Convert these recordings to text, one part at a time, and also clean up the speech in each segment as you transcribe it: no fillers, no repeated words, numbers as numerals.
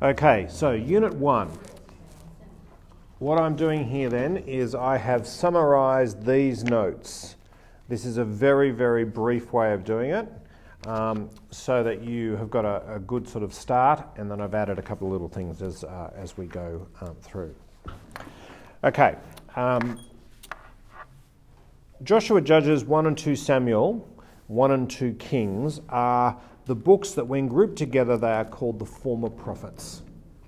Okay, so Unit 1. What I'm doing here then is I have summarised these notes. This is a very, very brief way of doing it, so that you have got a good sort of start, and then I've added a couple of little things as we go through. Okay, Joshua, Judges 1 and 2 Samuel, 1 and 2 Kings are the books that when grouped together they are called the former prophets.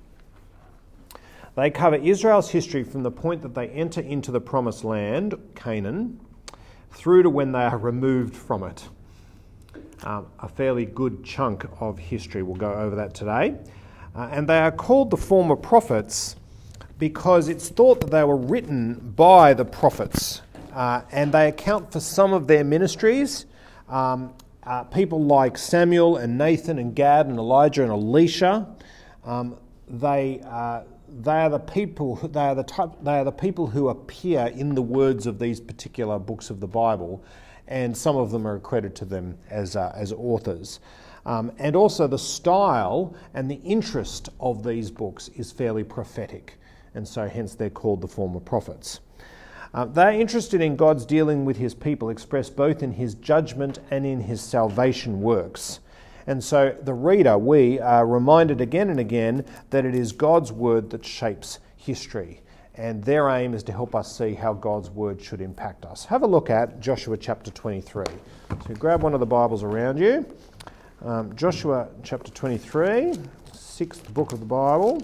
They cover Israel's history from the point that they enter into the promised land, Canaan, through to when they are removed from it. A fairly good chunk of history. We'll go over that today. And they are called the former prophets because it's thought that they were written by the prophets, and they account for some of their ministries. People like Samuel and Nathan and Gad and Elijah and Elisha, they are the people. They are the people who appear in the words of these particular books of the Bible, and some of them are accredited to them as authors. And also the style and the interest of these books is fairly prophetic, and so hence they're called the former prophets. They're interested in God's dealing with his people, expressed both in his judgment and in his salvation works. And so the reader, we are reminded again and again that it is God's word that shapes history. And their aim is to help us see how God's word should impact us. Have a look at Joshua chapter 23. So grab one of the Bibles around you. Joshua chapter 23, sixth book of the Bible.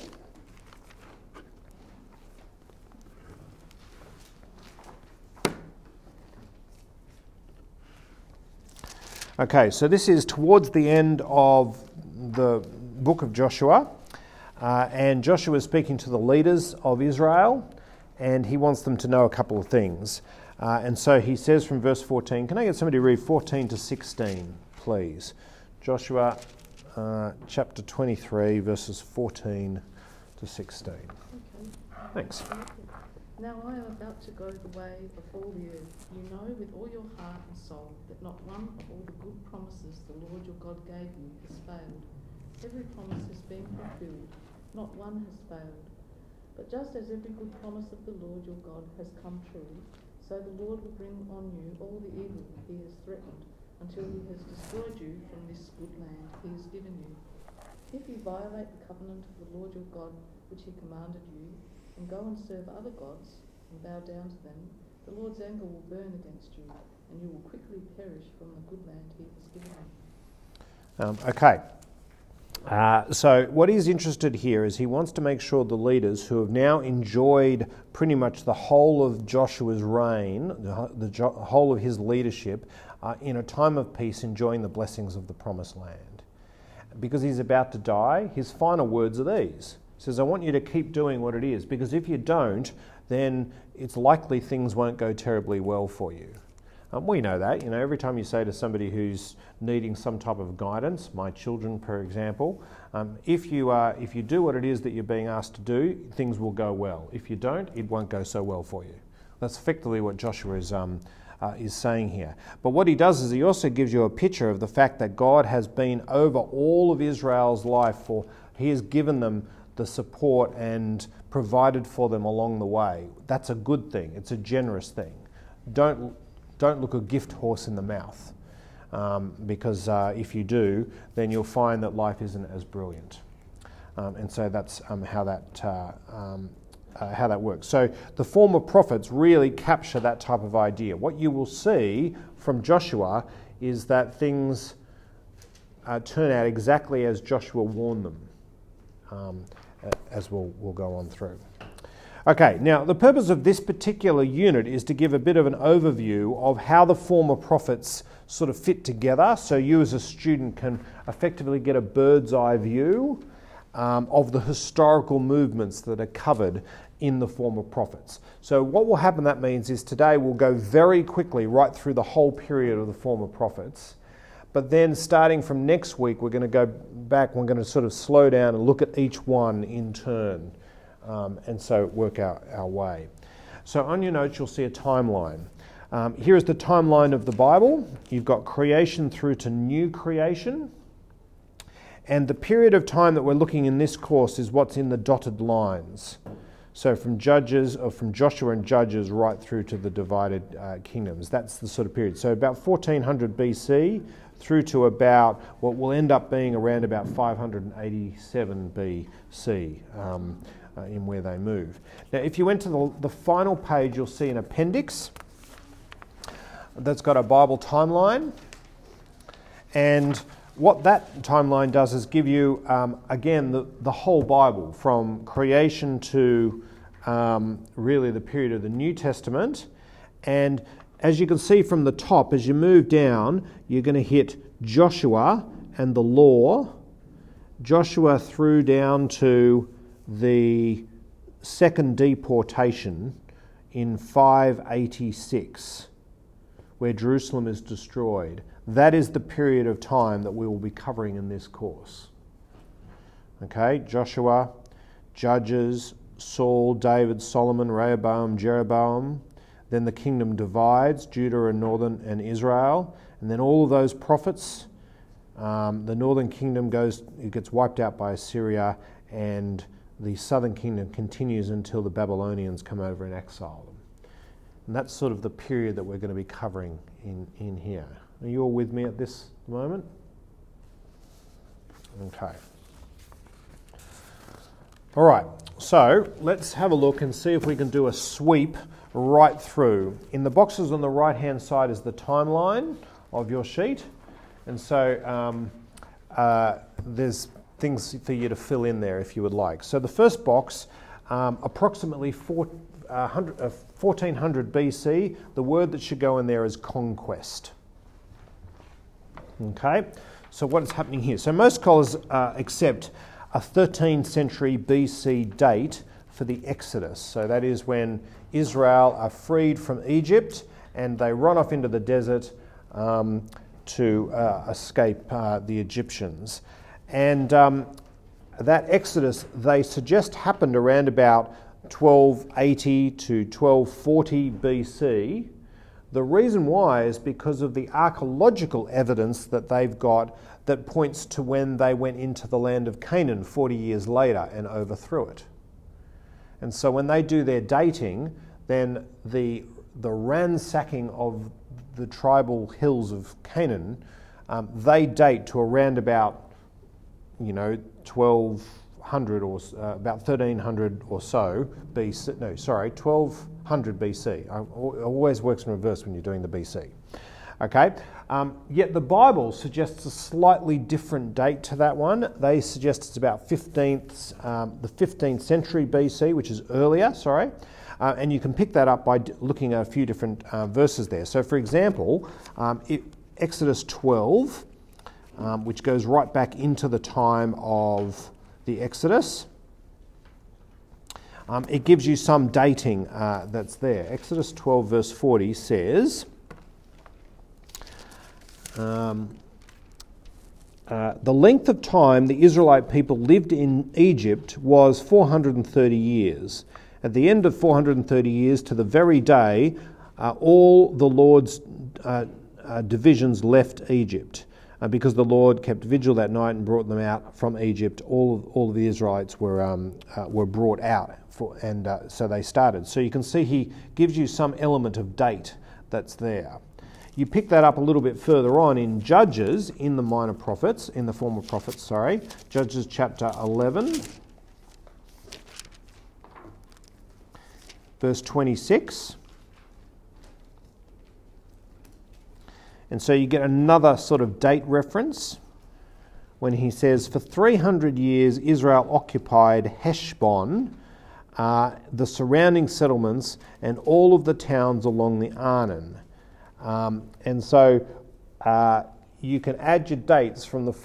Okay, so this is towards the end of the book of Joshua, and Joshua is speaking to the leaders of Israel, and he wants them to know a couple of things. And so he says from verse 14, can I get somebody to read 14 to 16, please? Joshua chapter 23, verses 14 to 16. Okay. Thanks. Now I am about to go the way of all the earth. You know with all your heart and soul that not one of all the good promises the Lord your God gave you has failed. Every promise has been fulfilled, not one has failed. But just as every good promise of the Lord your God has come true, so the Lord will bring on you all the evil he has threatened, until he has destroyed you from this good land he has given you. If you violate the covenant of the Lord your God which he commanded you, and go and serve other gods, and bow down to them, the Lord's anger will burn against you, and you will quickly perish from the good land he has given you. So what he's interested here is he wants to make sure the leaders who have now enjoyed pretty much the whole of Joshua's reign, the whole of his leadership, in a time of peace, enjoying the blessings of the promised land. Because he's about to die, his final words are these. He says, I want you to keep doing what it is, because if you don't, then it's likely things won't go terribly well for you. We know that. Every time you say to somebody who's needing some type of guidance, my children, for example, if you do what it is that you're being asked to do, things will go well. If you don't, it won't go so well for you. That's effectively what Joshua is saying here. But what he does is he also gives you a picture of the fact that God has been over all of Israel's life, for he has given them the support and provided for them along the way. That's a good thing. It's a generous thing. Don't look a gift horse in the mouth, because if you do, then you'll find that life isn't as brilliant. And so that's how that works. So the former prophets really capture that type of idea. What you will see from Joshua is that things turn out exactly as Joshua warned them, as we'll go on through. Okay, now the purpose of this particular unit is to give a bit of an overview of how the former prophets sort of fit together, so you as a student can effectively get a bird's eye view of the historical movements that are covered in the former prophets. So what will happen, that means, is today we'll go very quickly right through the whole period of the former prophets. But then starting from next week, we're going to go back, we're going to sort of slow down and look at each one in turn, and so work our way. So on your notes, you'll see a timeline. Here is the timeline of the Bible. You've got creation through to new creation. And the period of time that we're looking in this course is what's in the dotted lines. So from Joshua and Judges right through to the divided kingdoms. That's the sort of period. So about 1400 BC through to about what will end up being around about 587 BC in where they move. Now, if you went to the final page, you'll see an appendix that's got a Bible timeline. And what that timeline does is give you, again, the whole Bible from creation to really the period of the New Testament. And as you can see from the top, as you move down, you're going to hit Joshua and the law, Joshua through down to the second deportation in 586, where Jerusalem is destroyed. That is the period of time that we will be covering in this course. Okay, Joshua, Judges, Saul, David, Solomon, Rehoboam, Jeroboam. Then the kingdom divides, Judah and northern and Israel. And then all of those prophets, the northern kingdom gets wiped out by Assyria, and the southern kingdom continues until the Babylonians come over and exile them. And that's sort of the period that we're going to be covering in here. Are you all with me at this moment? Okay. All right, so let's have a look and see if we can do a sweep right through. In the boxes on the right-hand side is the timeline of your sheet. And so there's things for you to fill in there if you would like. So the first box, approximately 1400 BC, the word that should go in there is conquest. Okay, so what is happening here? So most scholars accept a 13th century BC date for the Exodus. So that is when Israel are freed from Egypt and they run off into the desert to escape the Egyptians. And that Exodus, they suggest, happened around about 1280 to 1240 BC. The reason why is because of the archaeological evidence that they've got that points to when they went into the land of Canaan 40 years later and overthrew it. And so when they do their dating, then the ransacking of the tribal hills of Canaan, they date to around about 1200 or about 1300 or so BC. No, sorry, 1200 BC. It always works in reverse when you're doing the BC. Okay, yet the Bible suggests a slightly different date to that one. They suggest it's about the 15th century BC, which is earlier. Sorry. And you can pick that up by looking at a few different verses there. So, for example, Exodus 12, which goes right back into the time of the Exodus, it gives you some dating that's there. Exodus 12 verse 40 says, the length of time the Israelite people lived in Egypt was 430 years. At the end of 430 years, to the very day, all the Lord's divisions left Egypt. Because the Lord kept vigil that night and brought them out from Egypt, all of the Israelites were brought out, so they started. So you can see he gives you some element of date that's there. You pick that up a little bit further on in Judges, in the former prophets, Judges chapter 11. Verse 26. And so you get another sort of date reference when he says, for 300 years Israel occupied Heshbon, the surrounding settlements, and all of the towns along the Arnon. And so you can add your dates from the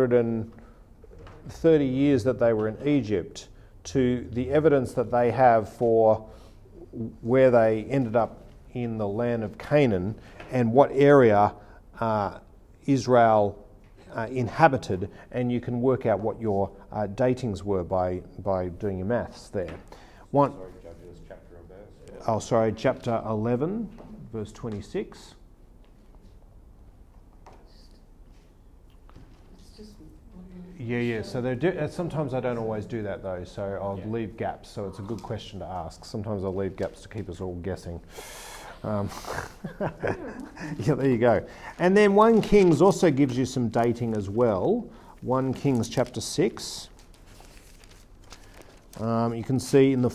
430 years that they were in Egypt to the evidence that they have for where they ended up in the land of Canaan and what area Israel inhabited, and you can work out what your datings were by doing your maths there. Judges chapter and verse. Chapter 11, verse 26. Yeah. So sometimes I don't always do that though. So I'll leave gaps. So it's a good question to ask. Sometimes I'll leave gaps to keep us all guessing. Yeah, there you go. And then 1 Kings also gives you some dating as well. 1 Kings chapter 6. You can see in the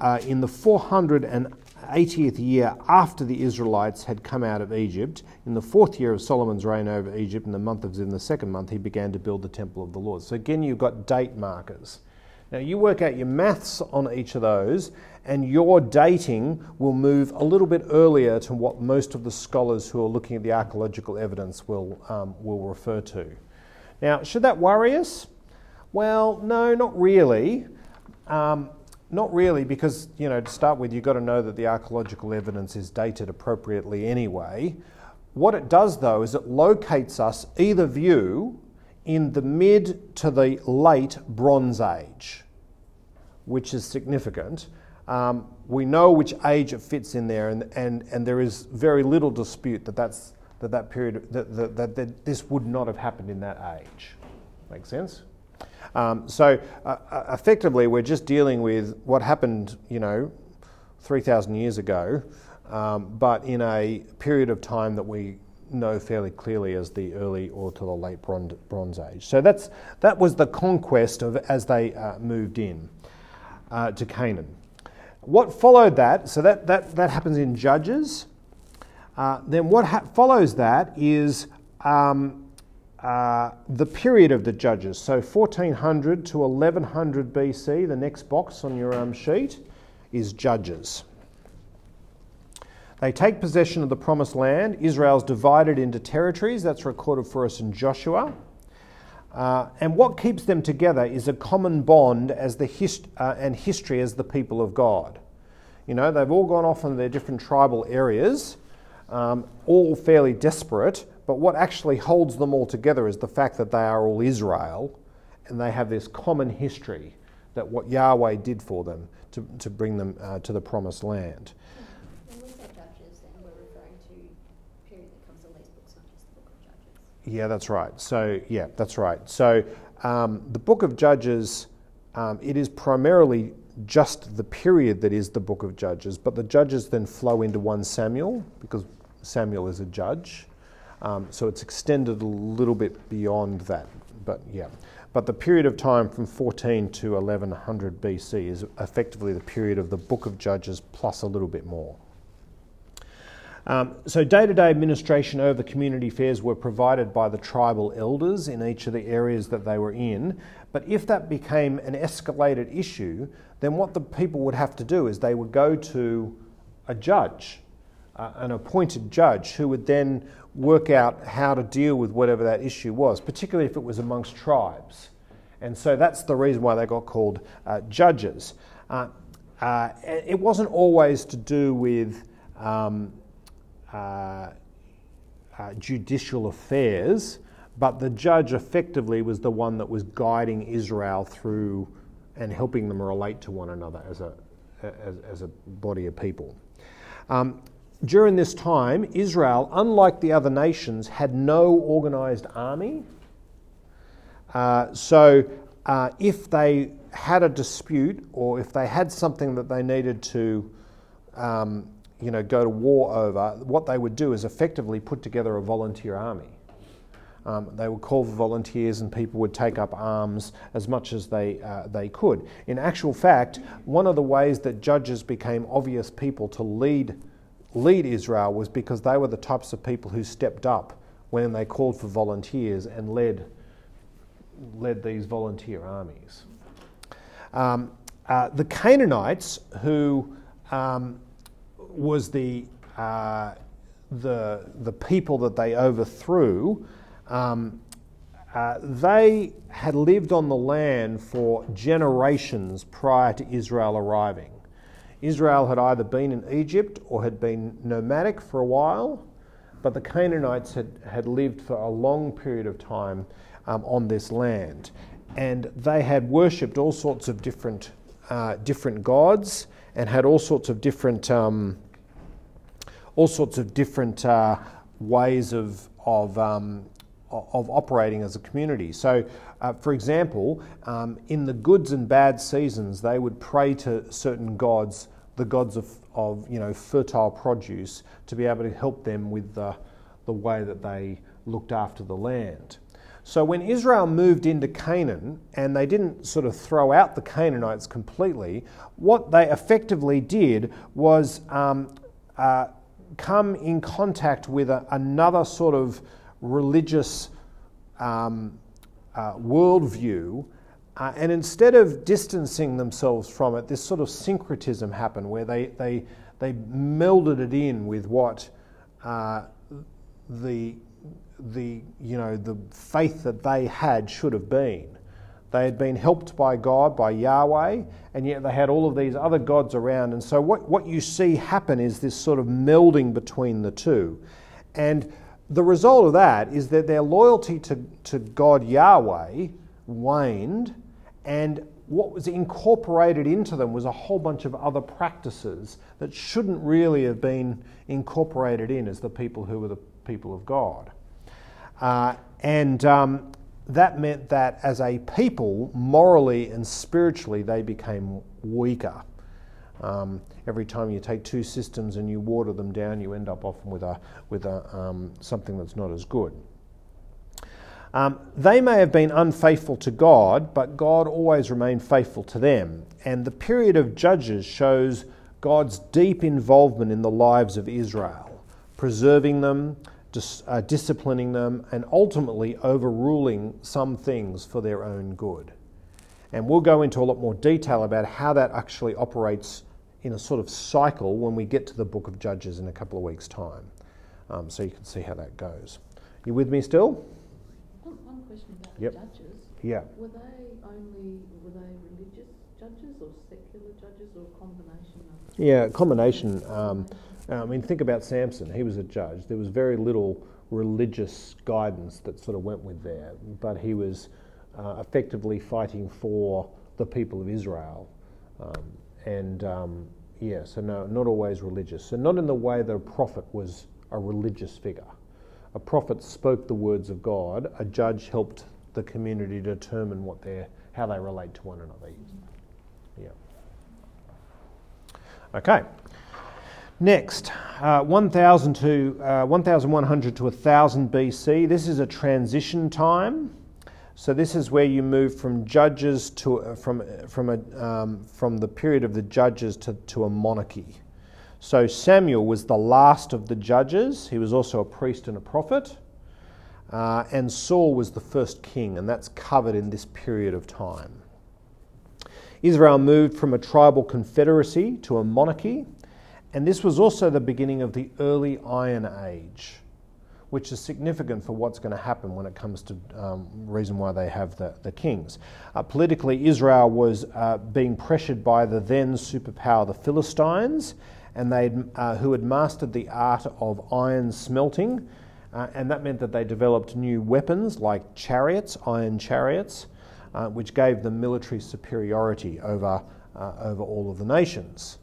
480th year after the Israelites had come out of Egypt, in the 4th year of Solomon's reign over Egypt, in the second month, he began to build the temple of the Lord. So again, you've got date markers. Now you work out your maths on each of those, and your dating will move a little bit earlier to what most of the scholars who are looking at the archaeological evidence will refer to. Now, should that worry us? Well, no, not really. Not really, because, to start with, you've got to know that the archaeological evidence is dated appropriately anyway. What it does, though, is it locates us, either view, in the mid to the late Bronze Age, which is significant. We know which age it fits in there, and there is very little dispute that period that this would not have happened in that age. Make sense? So effectively, we're just dealing with what happened, 3,000 years ago, but in a period of time that we know fairly clearly as the early or to the late Bronze Age. So that was the conquest as they moved in to Canaan. What followed that? So that happens in Judges. Then what follows that is the period of the Judges. So 1400 to 1100 BC, the next box on your sheet, is Judges. They take possession of the promised land. Israel's divided into territories. That's recorded for us in Joshua. And what keeps them together is a common bond as and history as the people of God. They've all gone off in their different tribal areas, all fairly desperate, but what actually holds them all together is the fact that they are all Israel, and they have this common history that what Yahweh did for them to bring them to the promised land. When we say Judges, then we're referring to a period that comes in these books, not just the book of Judges. Yeah, that's right. So the book of Judges, it is primarily just the period that is the book of Judges, but the Judges then flow into 1 Samuel, because Samuel is a judge. So it's extended a little bit beyond that, but the period of time from 14 to 1100 BC is effectively the period of the book of Judges plus a little bit more. So day-to-day administration over community affairs were provided by the tribal elders in each of the areas that they were in, but if that became an escalated issue, then what the people would have to do is they would go to a judge, an appointed judge, who would then work out how to deal with whatever that issue was, particularly if it was amongst tribes. And so that's the reason why they got called judges. It wasn't always to do with judicial affairs, but the judge effectively was the one that was guiding Israel through and helping them relate to one another as a body of people. During this time, Israel, unlike the other nations, had no organised army. So if they had a dispute, or if they had something that they needed to go to war over, what they would do is effectively put together a volunteer army. They would call for volunteers, and people would take up arms as much as they could. In actual fact, one of the ways that judges became obvious people to lead Israel was because they were the types of people who stepped up when they called for volunteers and led these volunteer armies. The Canaanites, who was the people that they overthrew, they had lived on the land for generations prior to Israel arriving. Israel had either been in Egypt or had been nomadic for a while, but the Canaanites had lived for a long period of time on this land, and they had worshipped all sorts of different gods, and had all sorts of different ways of of operating as a community. So, for example, in the goods and bad seasons, they would pray to certain gods, the gods of fertile produce, to be able to help them with the way that they looked after the land. So when Israel moved into Canaan, and they didn't sort of throw out the Canaanites completely, what they effectively did was come in contact with another sort of religious worldview, and instead of distancing themselves from it, this sort of syncretism happened where they melded it in with what the faith that they had should have been. They had been helped by God, by Yahweh, and yet they had all of these other gods around. And so what you see happen is this sort of melding between the two. And the result of that is that their loyalty to God Yahweh waned, and what was incorporated into them was a whole bunch of other practices that shouldn't really have been incorporated in as the people who were the people of God. That meant that as a people, morally and spiritually, they became weaker. Every time you take two systems and you water them down, you end up often with something that's not as good. They may have been unfaithful to God, but God always remained faithful to them. And the period of Judges shows God's deep involvement in the lives of Israel, preserving them, disciplining them, and ultimately overruling some things for their own good. And we'll go into a lot more detail about how that actually operates in a sort of cycle when we get to the book of Judges in a couple of weeks' time. So you can see how that goes. You with me still? One question about Yep. the judges. Yeah. Were they religious judges or secular judges, or a combination of? Yeah, combination. Think about Samson. He was a judge. There was very little religious guidance that sort of went with there, but he was effectively fighting for the people of Israel. So no, not always religious. So not in the way that a prophet was a religious figure. A prophet spoke the words of God. A judge helped the community determine how they relate to one another. Yeah. Okay. Next, 1100 to 1000 BC. This is a transition time. So this is where you move from judges from the period of the judges to a monarchy. So Samuel was the last of the judges. He was also a priest and a prophet. And Saul was the first king, and that's covered in this period of time. Israel moved from a tribal confederacy to a monarchy. And this was also the beginning of the early Iron Age, which is significant for what's going to happen when it comes to reason why they have the kings. Politically, Israel was being pressured by the then superpower, the Philistines, and who had mastered the art of iron smelting, and that meant that they developed new weapons like chariots, iron chariots, which gave them military superiority over all of the nations.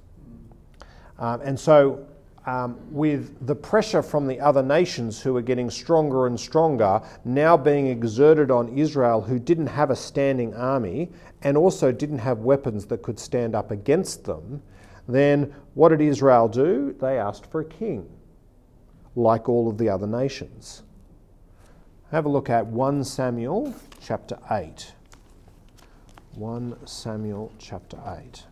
With the pressure from the other nations who were getting stronger and stronger now being exerted on Israel, who didn't have a standing army and also didn't have weapons that could stand up against them, then what did Israel do? They asked for a king, like all of the other nations. Have a look at 1 Samuel chapter 8. 1 Samuel chapter 8.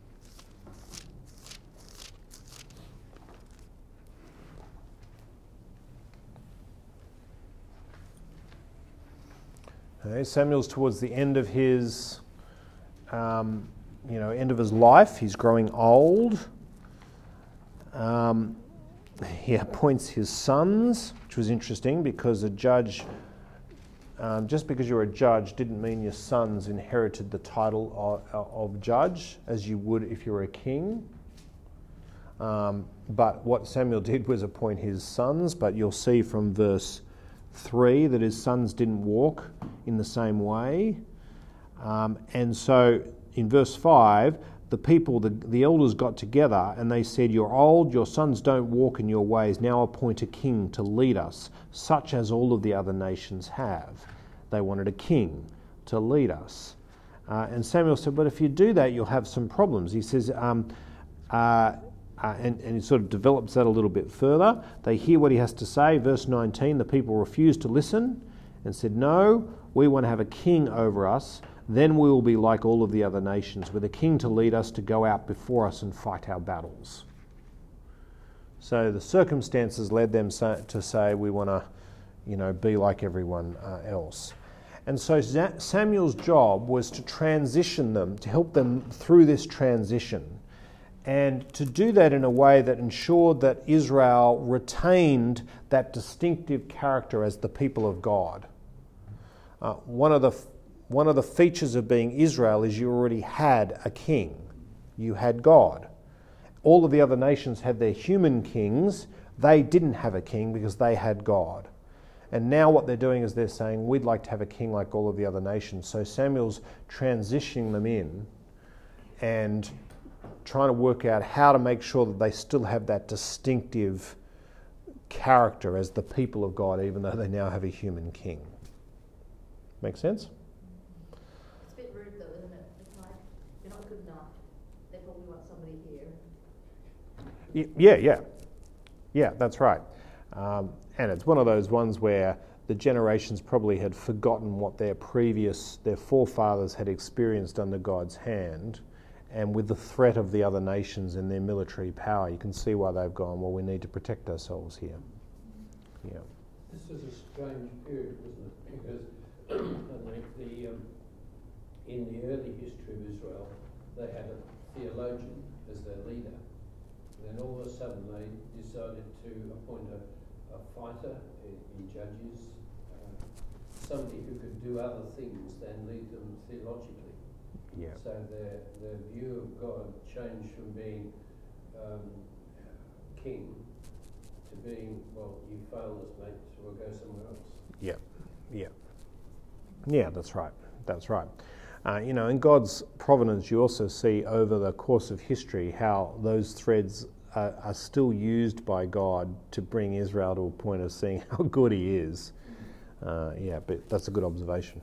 Okay, Samuel's towards the end of his, life. He's growing old. He appoints his sons, which was interesting because a judge, just because you're a judge, didn't mean your sons inherited the title of judge as you would if you were a king. But what Samuel did was appoint his sons. But you'll see from verse 3 that his sons didn't walk in the same way. And so in verse 5, the elders got together and they said, "You're old, your sons don't walk in your ways. Now appoint a king to lead us, such as all of the other nations have." They wanted a king to lead us. And Samuel said, "But if you do that, you'll have some problems." He says, and he sort of develops that a little bit further. They hear what he has to say. Verse 19, the people refused to listen and said, "No, we want to have a king over us. Then we will be like all of the other nations, with a king to lead us, to go out before us and fight our battles." So the circumstances led them to say, "We want to, be like everyone else." And so Samuel's job was to transition them, to help them through this transition, and to do that in a way that ensured that Israel retained that distinctive character as the people of God. One of the features of being Israel is you already had a king. You had God. All of the other nations had their human kings. They didn't have a king because they had God. And now what they're doing is they're saying, "We'd like to have a king like all of the other nations." So Samuel's transitioning them in and trying to work out how to make sure that they still have that distinctive character as the people of God, even though they now have a human king. Make sense? It's a bit rude though, isn't it? It's like, you're not good enough, they probably want somebody here. Yeah, that's right. And it's one of those ones where the generations probably had forgotten what their forefathers had experienced under God's hand, and with the threat of the other nations and their military power, you can see why they've gone, "Well, we need to protect ourselves here." Yeah. This is a strange period, wasn't it? Because in the early history of Israel, they had a theologian as their leader. And then all of a sudden they decided to appoint a fighter in Judges, somebody who could do other things than lead them theologically. Yeah. So their view of God changed from being king to being, "Well, you failed us, mate, so we'll go somewhere else." Yeah, that's right. In God's providence, you also see over the course of history how those threads are still used by God to bring Israel to a point of seeing how good he is. But that's a good observation.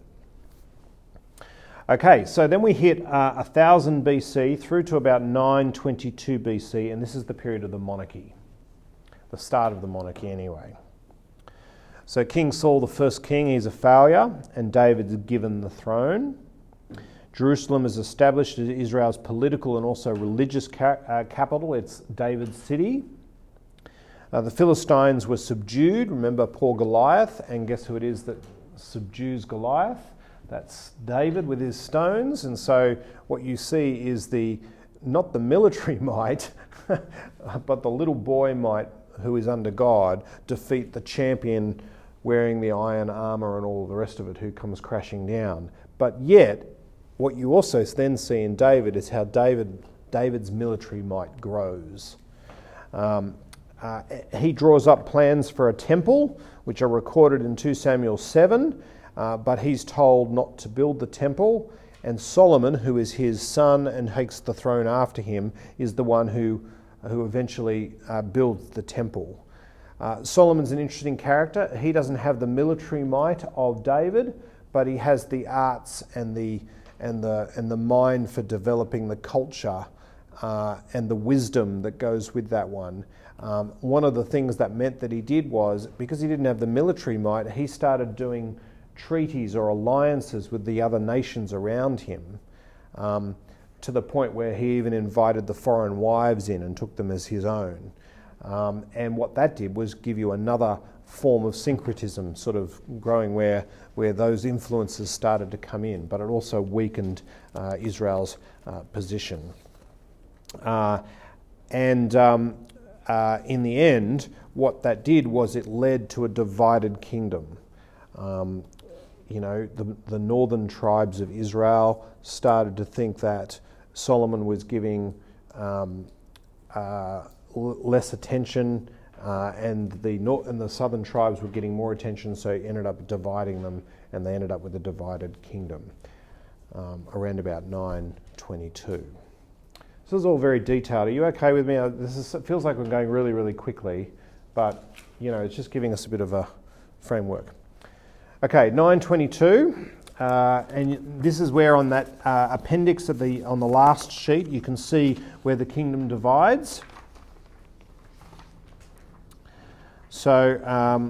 Okay, so then we hit 1000 BC through to about 922 BC, and this is the period of the monarchy, the start of the monarchy anyway. So King Saul, the first king, he's a failure, and David's given the throne. Jerusalem is established as Israel's political and also religious capital. It's David's city. The Philistines were subdued. Remember poor Goliath, and guess who it is that subdues Goliath? That's David with his stones. And so what you see is not the military might, but the little boy might, who is under God, defeat the champion wearing the iron armour and all the rest of it, who comes crashing down. But yet, what you also then see in David is how David's military might grows. He draws up plans for a temple, which are recorded in 2 Samuel 7, but he's told not to build the temple, and Solomon, who is his son and takes the throne after him, is the one who eventually builds the temple. Solomon's an interesting character. He doesn't have the military might of David, but he has the arts and the mind for developing the culture and the wisdom that goes with that one. One of the things that meant that he did was, because he didn't have the military might, he started doing treaties or alliances with the other nations around him, to the point where he even invited the foreign wives in and took them as his own. And what that did was give you another form of syncretism sort of growing where those influences started to come in, but it also weakened Israel's position. In the end, what that did was it led to a divided kingdom. The northern tribes of Israel started to think that Solomon was giving less attention, and the southern tribes were getting more attention, so he ended up dividing them, and they ended up with a divided kingdom around about 922. This is all very detailed. Are you okay with me? It feels like we're going really, really quickly, but it's just giving us a bit of a framework. Okay, 9:22, and this is where on that appendix on the last sheet you can see where the kingdom divides. So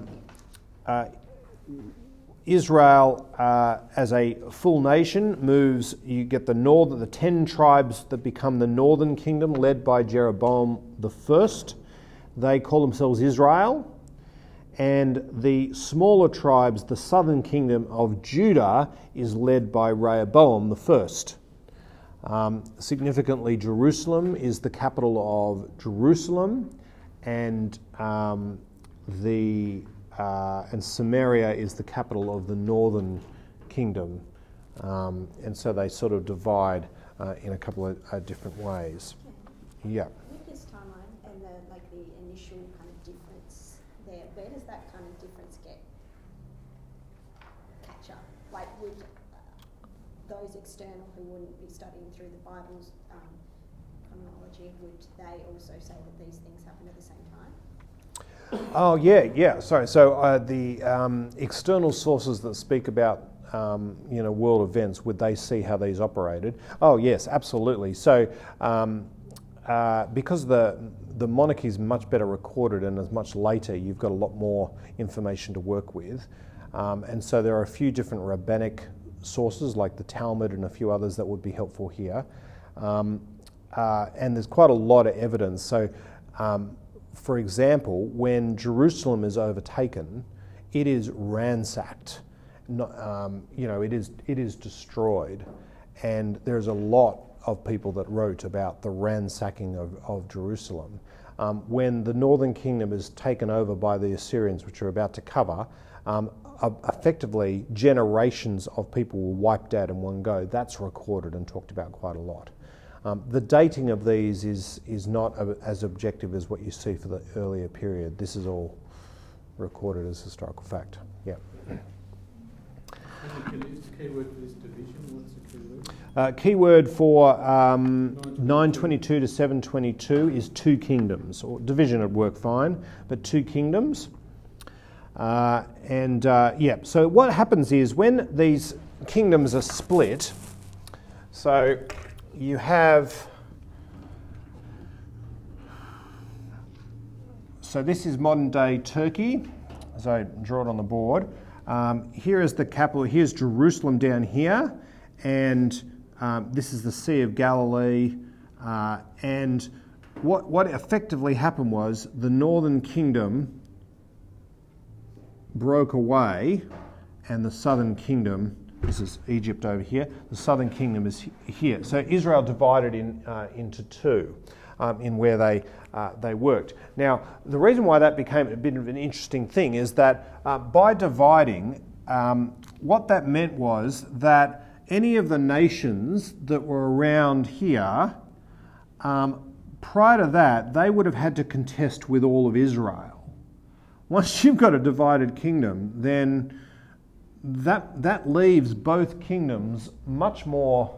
Israel, as a full nation, moves. You get the 10 tribes that become the northern kingdom, led by Jeroboam the first. They call themselves Israel. And the smaller tribes, the southern kingdom of Judah, is led by Rehoboam the first. Significantly, Jerusalem is the capital of Jerusalem, and Samaria is the capital of the northern kingdom. And so they sort of divide in a couple of different ways. Yeah. With this timeline and the initial kind of difference there, where does that kind of difference catch up? Like with those external who wouldn't be studying through the Bible's chronology, would they also say that these things happen at the same time? Oh, yeah. Sorry. So the external sources that speak about world events, would they see how these operated? Oh, yes, absolutely. So because the monarchy is much better recorded and is much later, you've got a lot more information to work with. And so there are a few different rabbinic sources like the Talmud and a few others that would be helpful here. And there's quite a lot of evidence. So for example, when Jerusalem is overtaken, it is ransacked. It is destroyed, and there's a lot of people that wrote about the ransacking of Jerusalem. When the northern kingdom is taken over by the Assyrians, which are about to cover, effectively generations of people were wiped out in one go. That's recorded and talked about quite a lot. The dating of these is not as objective as what you see for the earlier period. This is all recorded as historical fact. Yeah. What's the key word for this division? What's the key word? Key word for 922 to 722 is two kingdoms. Or division would work fine, but two kingdoms. So what happens is when these kingdoms are split, so you have, so this is modern day Turkey, as I draw it on the board. Here is the capital, here's Jerusalem down here, and this is the Sea of Galilee. And what effectively happened was the northern kingdom broke away, and the southern kingdom, this is Egypt over here, the southern kingdom is here. So Israel divided into two in where they worked. Now, the reason why that became a bit of an interesting thing is that by dividing, what that meant was that any of the nations that were around here, prior to that, they would have had to contest with all of Israel. Once you've got a divided kingdom, then that leaves both kingdoms much more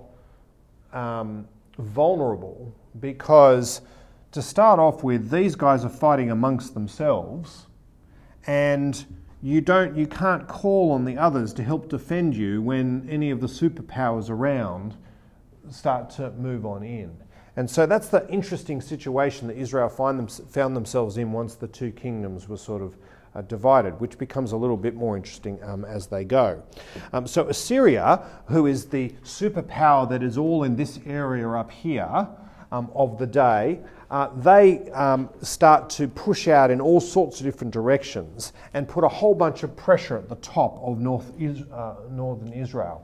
vulnerable, because to start off with, these guys are fighting amongst themselves, and you can't call on the others to help defend you when any of the superpowers around start to move on in. And so that's the interesting situation that Israel found themselves in once the two kingdoms were sort of divided, which becomes a little bit more interesting as they go. So Assyria, who is the superpower that is all in this area up here of the day, they start to push out in all sorts of different directions and put a whole bunch of pressure at the top of northern Israel.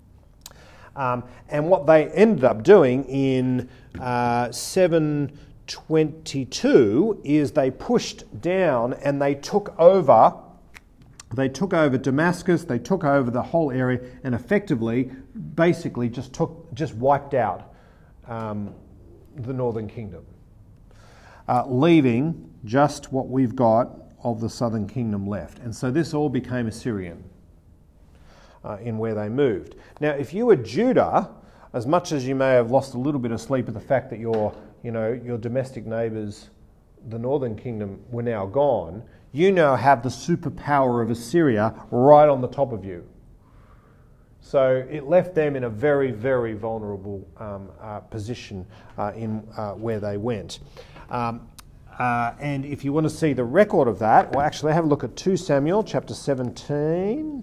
And what they ended up doing in 722 is they pushed down and they took over Damascus, they took over the whole area, and effectively, basically just wiped out the northern kingdom, leaving just what we've got of the southern kingdom left. And so this all became Assyrian in where they moved. Now, if you were Judah, as much as you may have lost a little bit of sleep at the fact that your domestic neighbours, the northern kingdom, were now gone, you now have the superpower of Assyria right on the top of you. So it left them in a very, very vulnerable position in where they went. And if you want to see the record of that, well, actually have a look at 2 Kings chapter 17.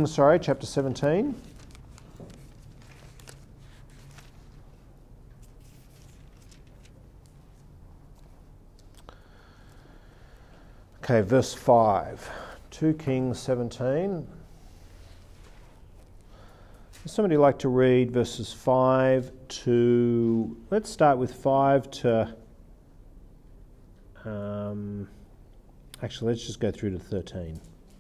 Okay, verse 5. 2 Kings 17. Would somebody like to read verses 5 to... Let's start with 5 to... actually, let's just go through to 13.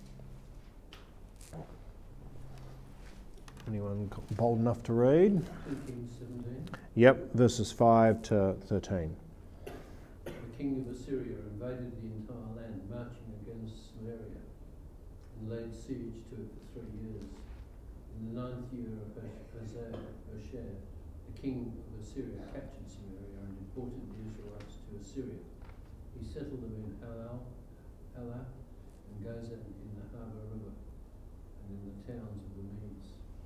Anyone bold enough to read? 2 Kings 17. Yep, verses 5 to 13. The king of Assyria invaded the entire land, marching against Samaria, and laid siege to it for 3 years. In the 9th year of Hoshea, the king of Assyria captured Samaria and deported the Israelites to Assyria. He settled them in Halah, and Gaza in the harbour river, and in the towns of the Medes.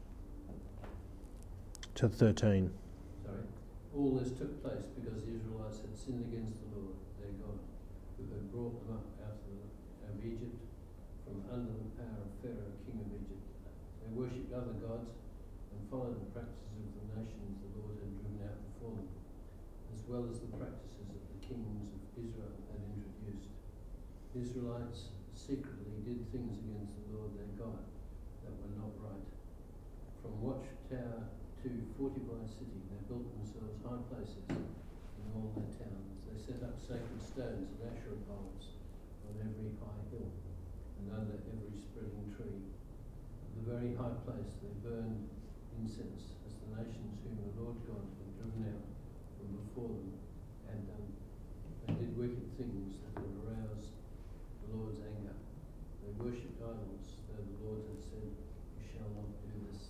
To 13. Sorry. All this took place because the Israelites had sinned against the Lord, their God, who had brought them up out of Egypt from under the power of Pharaoh, king of Egypt. They worshipped other gods and followed the practices of the nations the Lord had driven out before them, as well as the practices that the kings of Israel had introduced. The Israelites secretly did things against the Lord their God that were not right. From watchtower to fortified city, they built themselves high places in all their towns. They set up sacred stones and Asherah poles on every high hill and under every spreading tree. At the very high place they burned incense, as the nations whom the Lord God had driven out from before them had done. They did wicked things that would arouse the Lord's anger. They worshipped idols, though the Lord had said, "You shall not do this."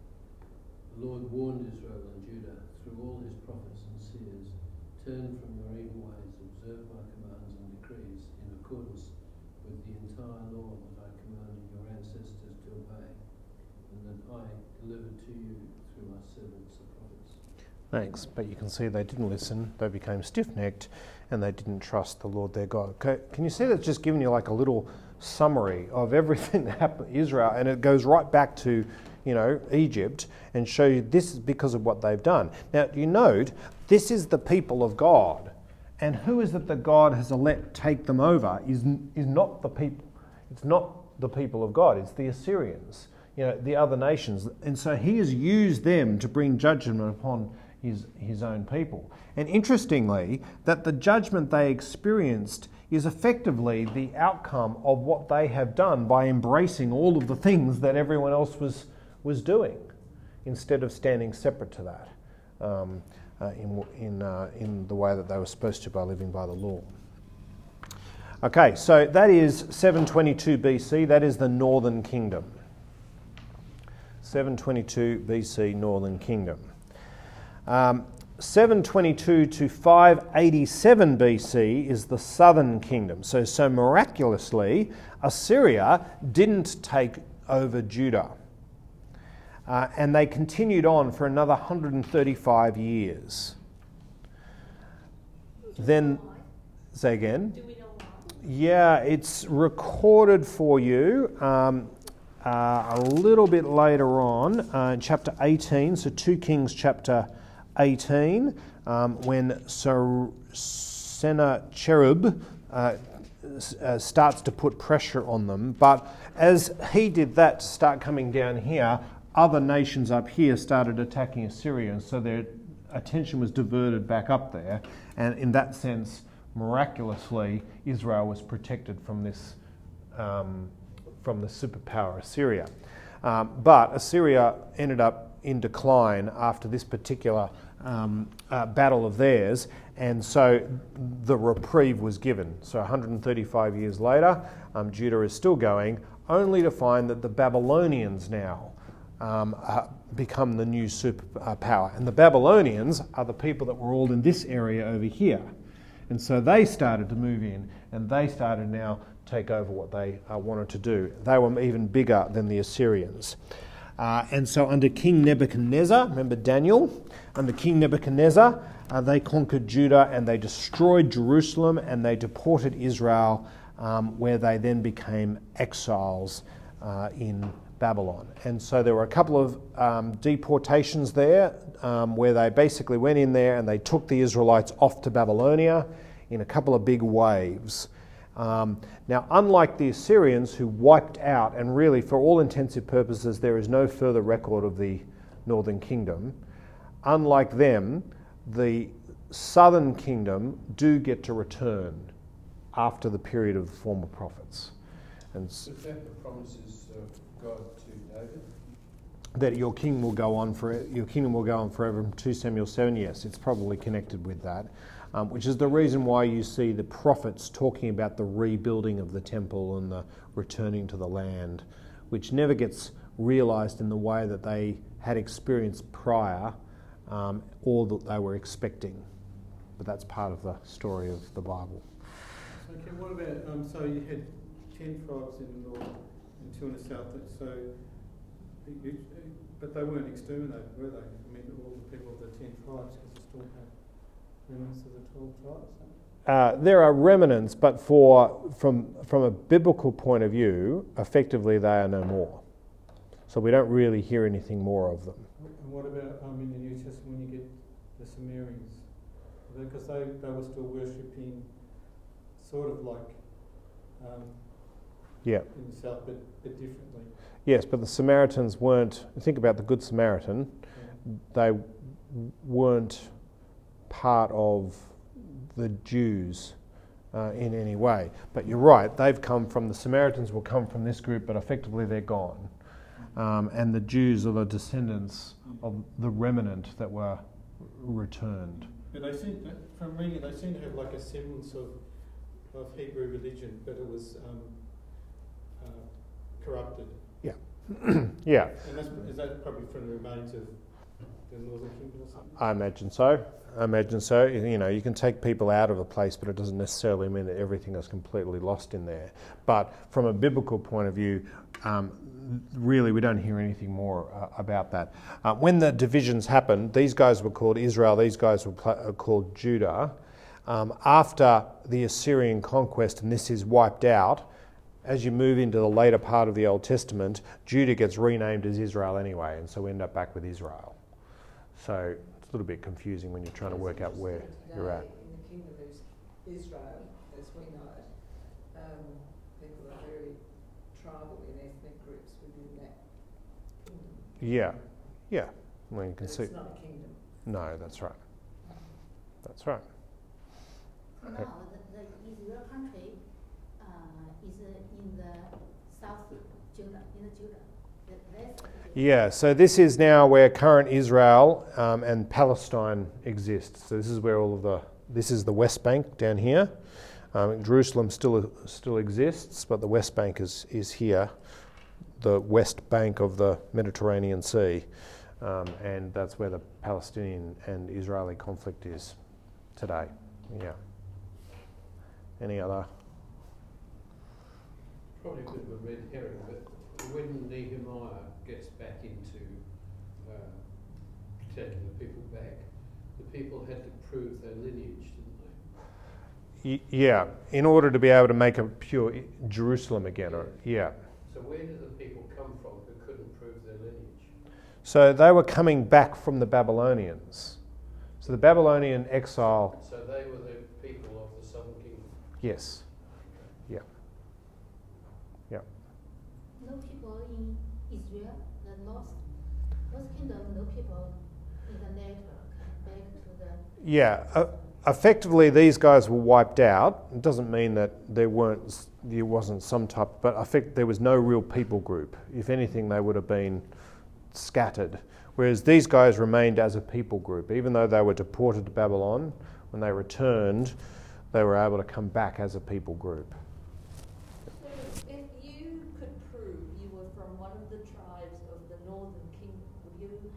The Lord warned Israel and Judah through all his prophets and seers, "Turn from your evil ways, observe my commands and decrees in accordance with the entire law that I commanded your ancestors to obey, and that I delivered to you through my servants the prophets." Thanks, but you can see they didn't listen, they became stiff-necked, and they didn't trust the Lord their God. Okay, can you see that's just giving you like a little summary of everything that happened in Israel, and it goes right back to, Egypt, and show you this is because of what they've done. Now, you note, this is the people of God, and who is it that God has let take them over is not the people. It's not the people of God, it's the Assyrians, the other nations. And so he has used them to bring judgment upon his own people. And interestingly, that the judgment they experienced is effectively the outcome of what they have done by embracing all of the things that everyone else was doing, instead of standing separate to that in the way that they were supposed to by living by the law. Okay, so that is 722 BC. That is the Northern Kingdom. 722 BC, Northern Kingdom. 722 to 587 BC is the Southern Kingdom. So miraculously, Assyria didn't take over Judah. And they continued on for another 135 years. Then, say again? Do we know why? Yeah, it's recorded for you a little bit later on, chapter 18, so 2 Kings chapter 18, when Sennacherib starts to put pressure on them. But as he did that to start coming down here, other nations up here started attacking Assyria, and so their attention was diverted back up there. And in that sense, miraculously, Israel was protected from this, from the superpower Assyria. But Assyria ended up in decline after this particular battle of theirs, and so the reprieve was given. So 135 years later, Judah is still going, only to find that the Babylonians now become the new superpower. And the Babylonians are the people that were all in this area over here. And so they started to move in, and they started now take over what they wanted to do. They were even bigger than the Assyrians. And so under King Nebuchadnezzar, remember Daniel? Under King Nebuchadnezzar, they conquered Judah and they destroyed Jerusalem and they deported Israel, where they then became exiles in Babylon. And so there were a couple of deportations there where they basically went in there and they took the Israelites off to Babylonia in a couple of big waves. Now, unlike the Assyrians who wiped out, and really for all intensive purposes there is no further record of the northern kingdom, unlike them, the southern kingdom do get to return after the period of the former prophets. And Was that the promises of God to David? that your kingdom will go on forever from 2 Samuel 7, yes, it's probably connected with that, which is the reason why you see the prophets talking about the rebuilding of the temple and the returning to the land, which never gets realised in the way that they had experienced prior or that they were expecting. But that's part of the story of the Bible. Okay, what about, so you had 10 tribes in the north and 2 in the south, but they weren't exterminated, were they? I mean, all the people of the 10 tribes, because they still have remnants of the 12 tribes? There are remnants, but from a biblical point of view, effectively they are no more. So we don't really hear anything more of them. And what about in the New Testament when you get the Sumerians? Because they were still worshipping sort of like in the south, but differently. Yes, but the Samaritans weren't, think about the Good Samaritan, they weren't part of the Jews in any way. But you're right, the Samaritans will come from this group, but effectively they're gone. And the Jews are the descendants of the remnant that were returned. But they seem, from reading it, they seem to have like a semblance of Hebrew religion, but it was corrupted. Yeah. Yeah. And is that probably from the remains of the Northern Kingdom or something? I imagine so. You know, you can take people out of a place, but it doesn't necessarily mean that everything is completely lost in there. But from a biblical point of view, really we don't hear anything more about that. When the divisions happened, these guys were called Israel, these guys were called Judah. After the Assyrian conquest, and this is wiped out, as you move into the later part of the Old Testament, Judah gets renamed as Israel anyway, and so we end up back with Israel. So it's a little bit confusing when you're trying to work out where you're at. In the kingdom of Israel, as we know it, people are very tribal in ethnic groups within that kingdom. Yeah. Well, you can see. It's not a kingdom. No, that's right. That's right. Now, the Israel country is in the south Judah, in the Judah. Yeah, so this is now where current Israel and Palestine exists. So this is where this is the West Bank down here. Jerusalem still exists, but the West Bank is here, the West Bank of the Mediterranean Sea, and that's where the Palestinian and Israeli conflict is today. Yeah. Any other? Probably a bit of a red herring, but when Nehemiah gets back into taking the people back, the people had to prove their lineage, didn't they? Yeah, in order to be able to make a pure Jerusalem again. Yeah. So where did the people come from who couldn't prove their lineage? So they were coming back from the Babylonians. So the Babylonian exile. So they were the people of the southern kingdom? Yes. Yeah. Yeah. No people in Israel, the north kingdom, no people in the later come back to the... Yeah. Effectively, these guys were wiped out. It doesn't mean that there wasn't some type, but there was no real people group. If anything, they would have been scattered. Whereas these guys remained as a people group. Even though they were deported to Babylon, when they returned, they were able to come back as a people group. So if you could prove you were from one of the tribes of the northern kingdom, would you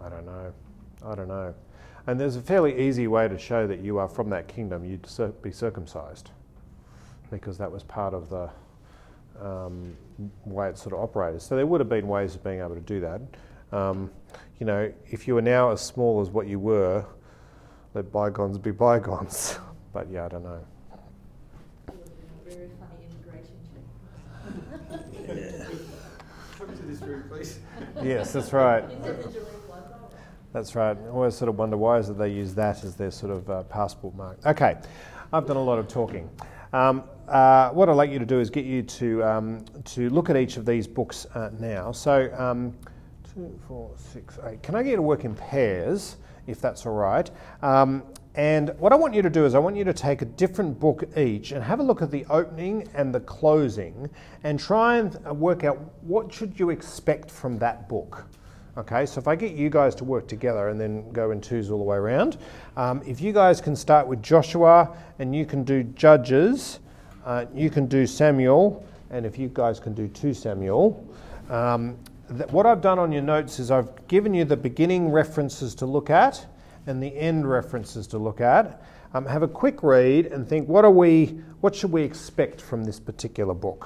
I don't know. And there's a fairly easy way to show that you are from that kingdom. You'd be circumcised, because that was part of the way it sort of operated. So there would have been ways of being able to do that. You know, if you were now as small as what you were, let bygones be bygones. But yeah, I don't know. Very funny immigration check. Come to this room, please. Yes, that's right. Individually, That's right. I always sort of wonder why is it they use that as their sort of passport mark. Okay, I've done a lot of talking. What I'd like you to do is get you to look at each of these books now. So 2, 4, 6, 8. Can I get you to work in pairs, if that's all right? And what I want you to do is I want you to take a different book each and have a look at the opening and the closing and try and work out what should you expect from that book. Okay, so if I get you guys to work together and then go in twos all the way around, if you guys can start with Joshua and you can do Judges, you can do Samuel, and if you guys can do 2 Samuel. What I've done on your notes is I've given you the beginning references to look at and the end references to look at. Have a quick read and think, what should we expect from this particular book?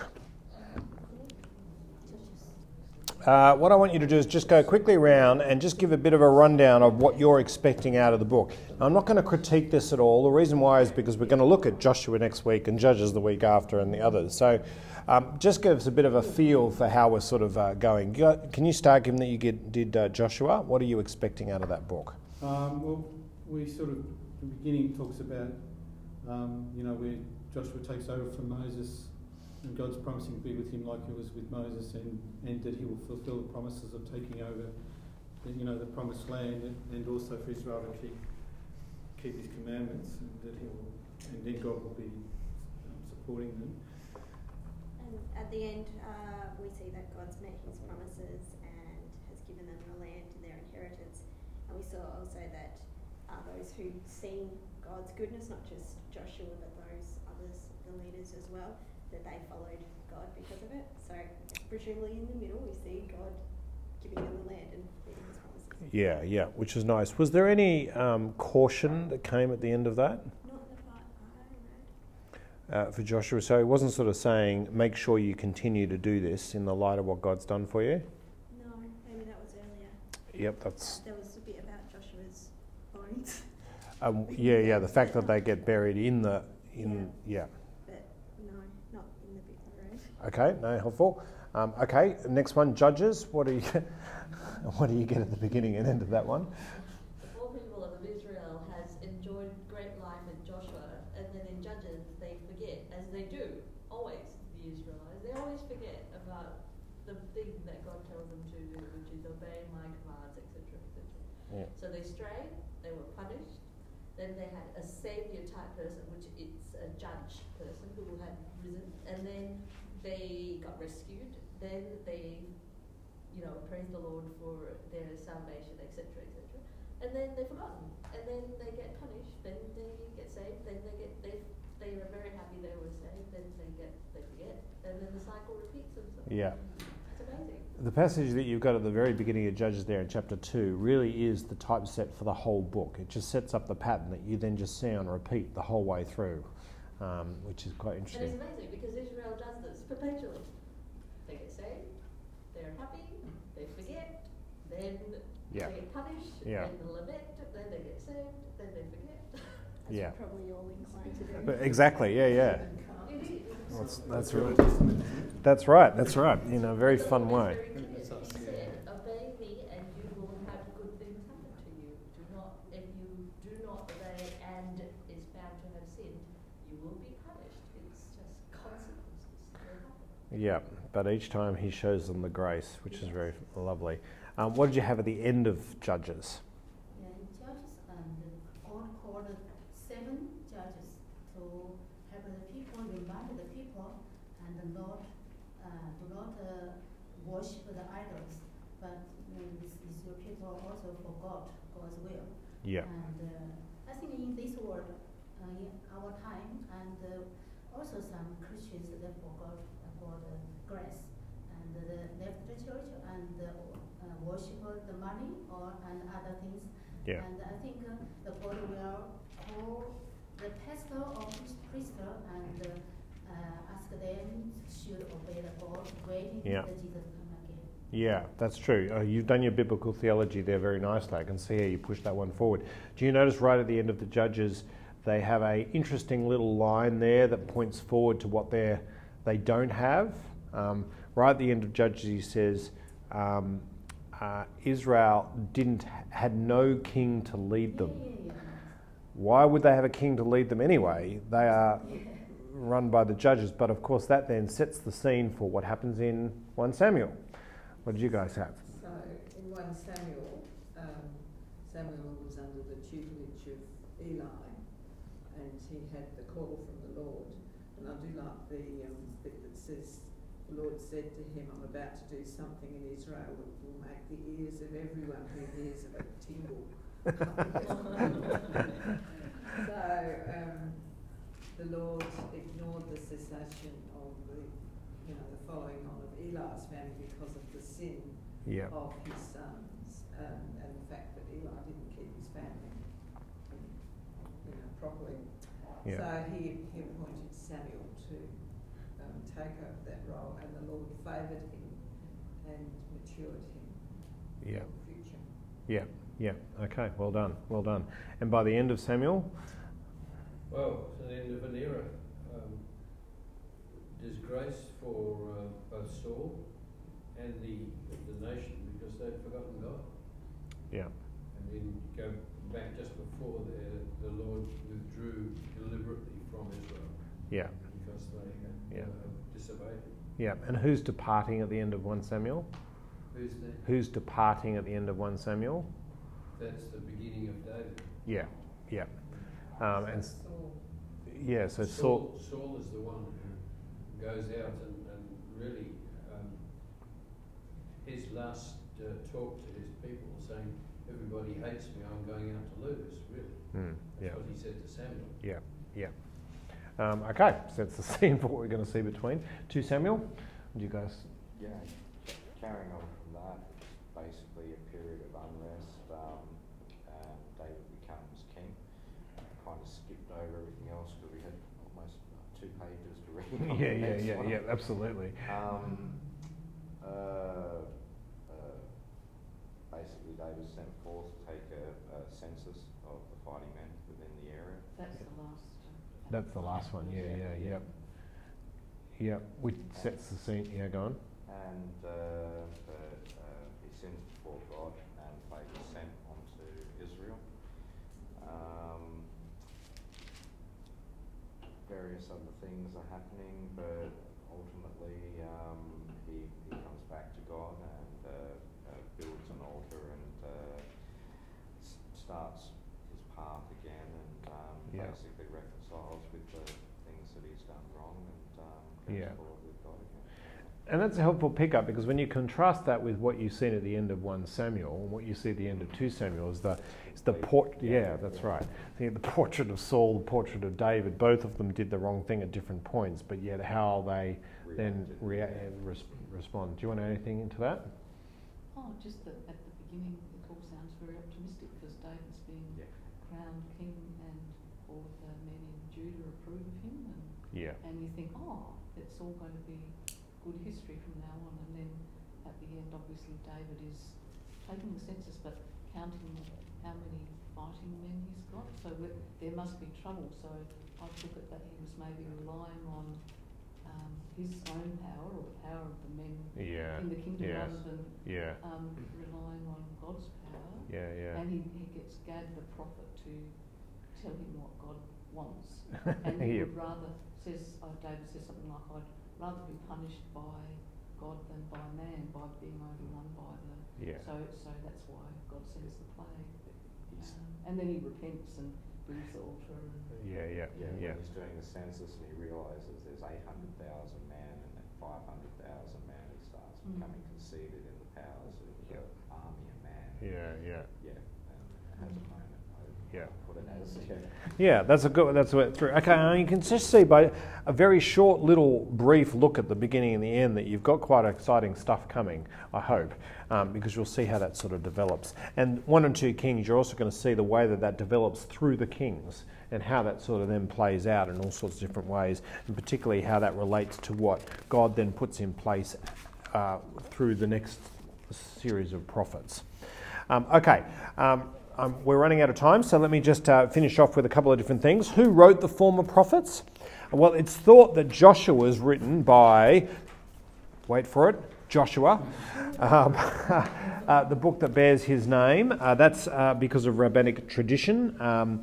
What I want you to do is just go quickly around and just give a bit of a rundown of what you're expecting out of the book. I'm not going to critique this at all. The reason why is because we're going to look at Joshua next week and Judges the week after and the others. So just give us a bit of a feel for how we're sort of going. Can you start, given that you did Joshua? What are you expecting out of that book? Well, we sort of, the beginning talks about, where Joshua takes over from Moses, and God's promising to be with him like he was with Moses, and that he will fulfill the promises of taking over, the promised land, and also for Israel to keep his commandments, and that and then God will be supporting them. And at the end, we see that God's met his promises and has given them the land and their inheritance. And we saw also that those who'd seen God's goodness, not just Joshua, but those others, the leaders as well, that they followed God because of it. So presumably in the middle we see God giving them the land and giving his promises. Yeah, which is nice. Was there any caution that came at the end of that? Not the part I read. For Joshua, so he wasn't sort of saying, make sure you continue to do this in the light of what God's done for you? No, maybe that was earlier. Yep, that's... There was a bit about Joshua's bones. the fact that they get buried in the... Yeah. Okay, no, helpful. Okay, next one, Judges. What do you get at the beginning and end of that one? The poor people of Israel has enjoyed great life in Joshua, and then in Judges they forget, as they do, always, the Israelites, they always forget about the thing that God tells them to do, which is obey my commands, etc., etc. Yeah. So they strayed, they were punished, then they had a saviour type person, which it's a judge person who had risen, and then they got rescued, then they, praise the Lord for their salvation, etc., etc. And then they're forgotten, and then they get punished, then they get saved, then they are very happy they were saved, then they forget, and then the cycle repeats themselves. Yeah. It's amazing. The passage that you've got at the very beginning of Judges there in chapter 2 really is the typeset for the whole book. It just sets up the pattern that you then just see on repeat the whole way through. Which is quite interesting. And it's amazing because Israel does this perpetually. They get saved, they're happy, they forget, then they get punished, then they lament, then they get saved, then they forget. As we're probably all inclined to do. But exactly, yeah. It is. That's right. That's right. That's right. In a very fun way. He said, obey me and you will have good things happen to you. If you do not obey and is found to have sinned, you will be punished. It's just consequences. Yeah, but each time he shows them the grace, which is very lovely. What did you have at the end of Judges? Yeah, in Judges, God called 7 judges to help the people, remind the people, and the Lord do not worship the idols, but this is your people also forgot God's will. Yeah. And I think in this world, in our time, and also some Christians that forgot God's grace, and left the church and worship the money and other things. Yeah. And I think the God will call the pastor or priest and ask them should obey the God, waiting Yeah. for Jesus come again. Yeah, that's true. You've done your biblical theology there very nicely. I can see how you push that one forward. Do you notice right at the end of the Judges, they have a interesting little line there that points forward to what they don't have? Right at the end of Judges, he says, Israel had no king to lead them. Yeah. Why would they have a king to lead them anyway? They are run by the judges, but of course that then sets the scene for what happens in 1 Samuel. What did you guys have? So in 1 Samuel, Samuel was under the tutelage of Eli, and he had the call from the Lord. And I do like the bit that says, the Lord said to him, I'm about to do something in Israel that will make the ears of everyone who hears of it tingle. So the Lord ignored the cessation of the following on of Eli's family because of the sin of his sons and the fact that Eli didn't keep his family properly. Yeah. So he appointed Samuel to take over that role, and the Lord favoured him and matured him for the future. Yeah. Okay, well done. And by the end of Samuel? Well, it's the end of an era. Disgrace for both Saul and the nation because they'd forgotten God. Yeah. And then go back just before the Lord withdrew deliberately from Israel. Yeah. Because they had disobeyed him. Yeah. And who's departing at the end of 1 Samuel? Who's that? Who's departing at the end of 1 Samuel? That's the beginning of David. Yeah. And Saul. yeah, so Saul. Saul is the one who goes out and really his last talk to his people, saying, "Everybody hates me. I'm going out to lose." Really, that's what he said to Samuel. Yeah. Okay, so that's the scene for what we're going to see between 2 Samuel. Do you guys? Yeah, carrying on from that, it's basically a period of unrest. David becomes king. Kind of skipped over everything else because we had almost 2 pages to read. Yeah, absolutely. Basically, David was sent forth to take a census of the fighting men within the area. That's the last. That's the last one. Yeah. Which sets the scene. Yeah, go on. And he sins before God, and plague is sent onto Israel. Various other things are happening, but ultimately he comes back to God and builds an altar and starts his path again and basically reconciles with the things that he's done wrong and goes forward with God again. And that's a helpful pickup because when you contrast that with what you've seen at the end of 1 Samuel and what you see at the end of 2 Samuel is the portrait. Yeah, that's right. I think the portrait of Saul, the portrait of David, both of them did the wrong thing at different points, but yet how they then respond. Do you want to add anything into that? Oh, just that at the beginning it all sounds very optimistic because David's been crowned king and all of the men in Judah approve of him and you think, it's all going to be good history from now on, and then at the end obviously David is taking the census but counting how many fighting men he's got, so there must be trouble. So I took it that he was maybe relying on his own power or the power of the men in the kingdom rather than relying on God's power. And he gets Gad the prophet to tell him what God wants, and he would rather David says something like, I'd rather be punished by God than by man, by being overrun by the. So that's why God sends the plague. And then he repents and builds the altar. When he's doing the census and he realises there's 800,000 men and then 500,000 men, he starts becoming conceited in the powers of the army of man. And has a moment Yeah. Put it as, yeah. Yeah, that's what through. Okay, and you can just see by a very short little brief look at the beginning and the end that you've got quite exciting stuff coming, I hope, because you'll see how that sort of develops. And 1 and 2 Kings, you're also going to see the way that develops through the kings and how that sort of then plays out in all sorts of different ways, and particularly how that relates to what God then puts in place through the next series of prophets. We're running out of time, so let me just finish off with a couple of different things. Who wrote the former prophets? Well, it's thought that Joshua was written by, wait for it, Joshua, the book that bears his name. That's because of rabbinic tradition.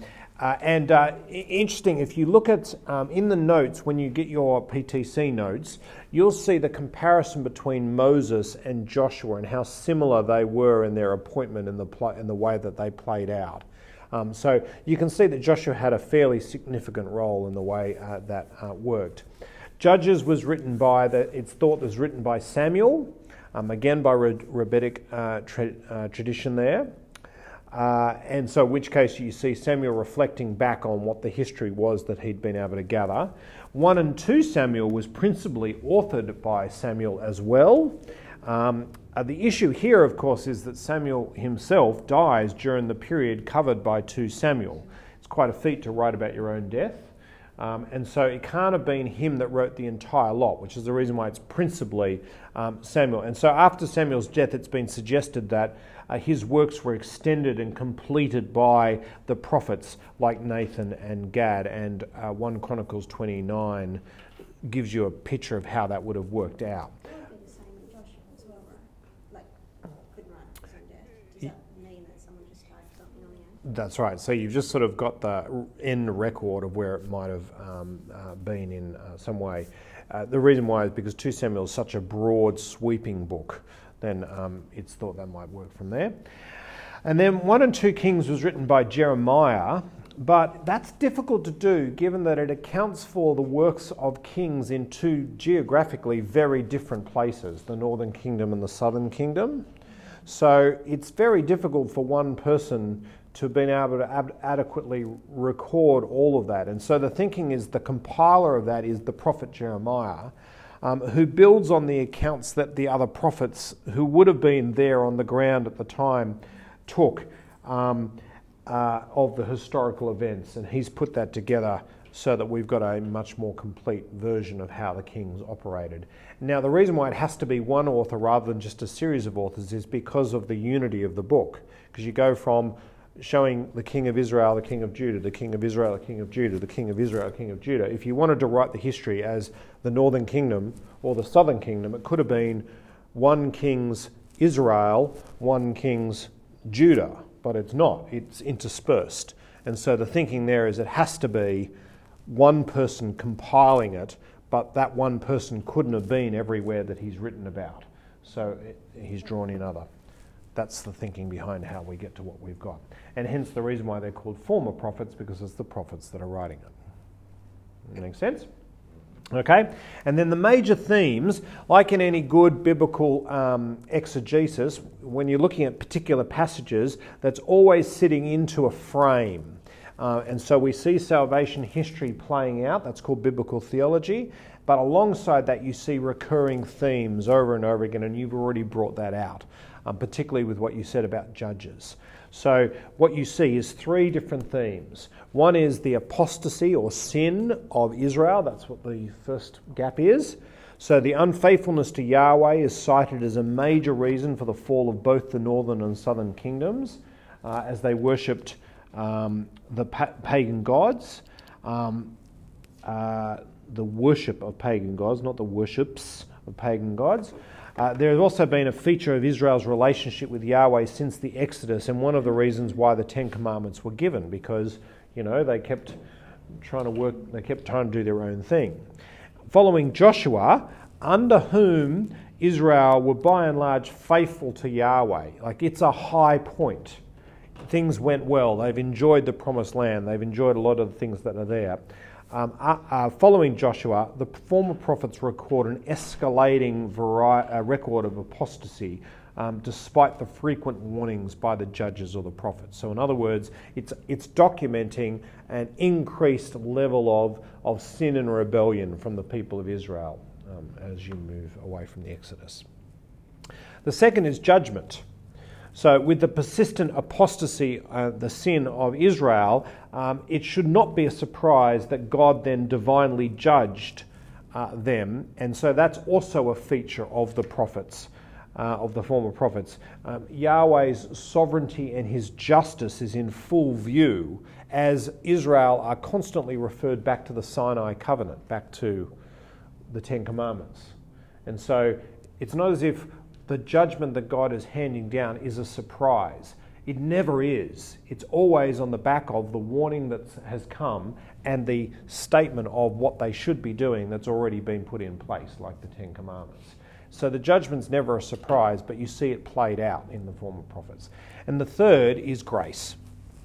Interesting, if you look at in the notes, when you get your PTC notes, you'll see the comparison between Moses and Joshua and how similar they were in their appointment and the way that they played out. So you can see that Joshua had a fairly significant role in the way that worked. Judges was written by, it's thought was written by Samuel, again by rabbinic tradition there. And so in which case you see Samuel reflecting back on what the history was that he'd been able to gather. 1 and 2 Samuel was principally authored by Samuel as well. The issue here, of course, is that Samuel himself dies during the period covered by 2 Samuel. It's quite a feat to write about your own death. And so it can't have been him that wrote the entire lot, which is the reason why it's principally Samuel. And so after Samuel's death, it's been suggested that his works were extended and completed by the prophets like Nathan and Gad, and 1 Chronicles 29 gives you a picture of how that would have worked out. It would be the same in Joshua as well, right? Like, couldn't write his own death. Does that mean that someone just typed something on the end? That's right. So you've just sort of got the end record of where it might have been in some way. The reason why is because 2 Samuel is such a broad, sweeping book. Then it's thought that might work from there. And then 1 and 2 Kings was written by Jeremiah, but that's difficult to do given that it accounts for the works of kings in 2 geographically very different places, the northern kingdom and the southern kingdom. So it's very difficult for one person to have been able to adequately record all of that. And so the thinking is the compiler of that is the prophet Jeremiah, who builds on the accounts that the other prophets who would have been there on the ground at the time took of the historical events. And he's put that together so that we've got a much more complete version of how the kings operated. Now, the reason why it has to be one author rather than just a series of authors is because of the unity of the book. Because you go from showing the king of Israel, the king of Judah, the king of Israel, the king of Judah, the king of Israel, the king of Judah. If you wanted to write the history as the northern kingdom or the southern kingdom, it could have been 1 king's Israel, 1 king's Judah, but it's not. It's interspersed. And so the thinking there is it has to be one person compiling it, but that one person couldn't have been everywhere that he's written about. So he's drawn in other. That's the thinking behind how we get to what we've got. And hence the reason why they're called former prophets, because it's the prophets that are writing it. Make sense? Okay? And then the major themes, like in any good biblical exegesis, when you're looking at particular passages, that's always sitting into a frame. And so we see salvation history playing out. That's called biblical theology. But alongside that, you see recurring themes over and over again, and you've already brought that out. Particularly with what you said about Judges. So what you see is 3 different themes. One is the apostasy or sin of Israel. That's what the first gap is. So the unfaithfulness to Yahweh is cited as a major reason for the fall of both the northern and southern kingdoms as they worshipped the pagan gods. The worship of pagan gods, not the worships of pagan gods. There has also been a feature of Israel's relationship with Yahweh since the Exodus, and one of the reasons why the 10 Commandments were given, because, they kept trying to do their own thing. Following Joshua, under whom Israel were by and large faithful to Yahweh. Like, it's a high point. Things went well. They've enjoyed the promised land. They've enjoyed a lot of the things that are there. Following Joshua, the former prophets record an escalating record of apostasy despite the frequent warnings by the judges or the prophets. So in other words, it's documenting an increased level of sin and rebellion from the people of Israel as you move away from the Exodus. The second is judgment. So with the persistent apostasy, the sin of Israel, it should not be a surprise that God then divinely judged them. And so that's also a feature of the prophets, of the former prophets. Yahweh's sovereignty and his justice is in full view as Israel are constantly referred back to the Sinai covenant, back to the Ten Commandments. And so it's not as if the judgment that God is handing down is a surprise. It never is. It's always on the back of the warning that has come and the statement of what they should be doing that's already been put in place, like the Ten Commandments. So the judgment's never a surprise, but you see it played out in the former prophets. And the third is grace.